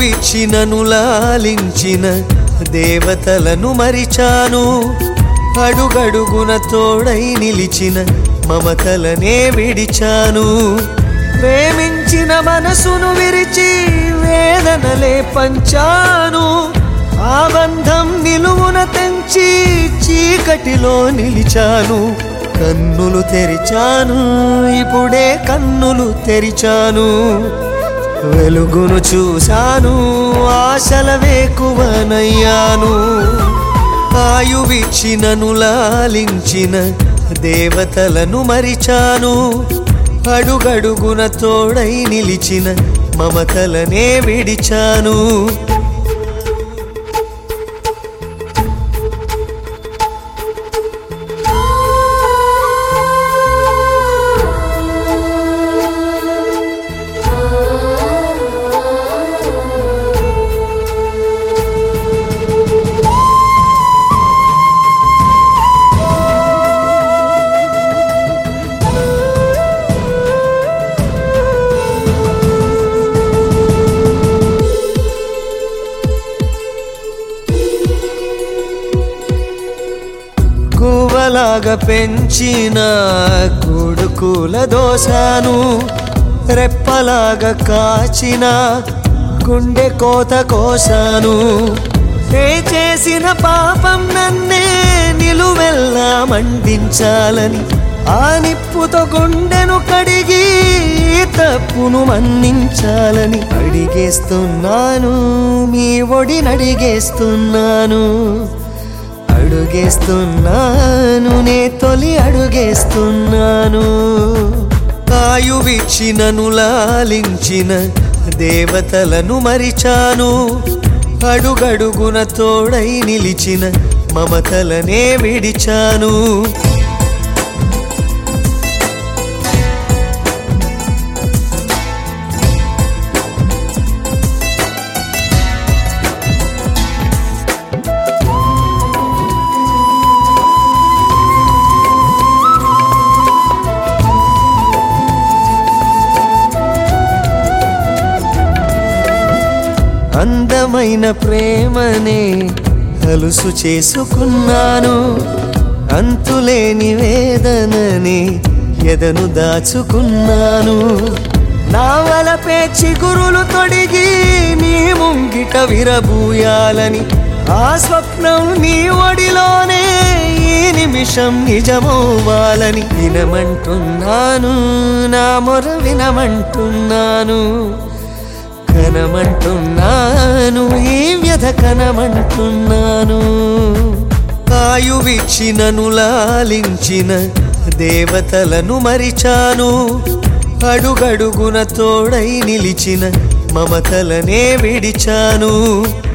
ఆయువిచ్చి నన్ను లాలించిన దేవతలను మరిచాను అడుగడుగున తోడై నిలిచిన మమతలనే విడిచాను ప్రేమించిన మనసును విరిచి వేదనలే పంచాను ఆ బంధం నిలువున తెంచి చీకటిలో నిలిచాను కన్నులు తెరిచాను ఇప్పుడే కన్నులు తెరిచాను వెలుగును చూశాను ఆశల వేకువనయ్యాను ఆయువిచ్చి నన్ను లాలించిన దేవతలను మరిచాను అడుగడుగున తోడై నిలిచిన మమతలనే విడిచాను గువ్వలాగా పెంచిన కొడుకుల దోసాను రెప్పలాగా కాచిన గుండె కోత కోసాను చేసిన పాపం నన్నే నిలువెల్లా మండించాలని ఆ నిప్పుతో గుండెను కడిగి తప్పును మన్నించాలని అడిగేస్తున్నాను మీ ఒడినడిగేస్తున్నాను అడుగేస్తున్నాను నే తొలి అడుగేస్తున్నాను ఆయువిచ్చి నన్ను లాలించిన దేవతలను మరిచాను అడుగడుగున తోడై నిలిచిన మమతలనే విడిచాను అందమైన ప్రేమనే అలుసు చేసుకున్నాను అంతులేని వేదనని ఎదను దాచుకున్నాను నా వలపే చిగురులు తొడిగి నీ ముంగిట విరబూయాలని ఆ స్వప్నం నీ ఒడిలోనే ఈ నిమిషం నిజమవ్వాలని వినమంటున్నాను నా మొర వినమంటున్నాను కనమంటున్నాను ఈ వ్యధ కనమంటున్నాను ఆయువిచ్చి నన్ను లాలించిన దేవతలను మరిచాను అడుగడుగున తోడై నిలిచిన మమతలనే విడిచాను